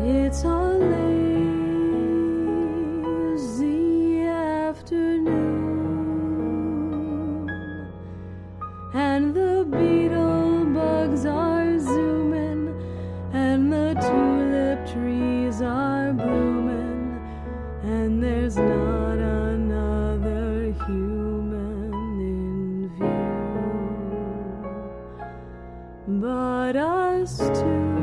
It's a lazy afternoon, and the beetle bugs are zooming, and the tulip trees are blooming, and there's not another human in view but us two.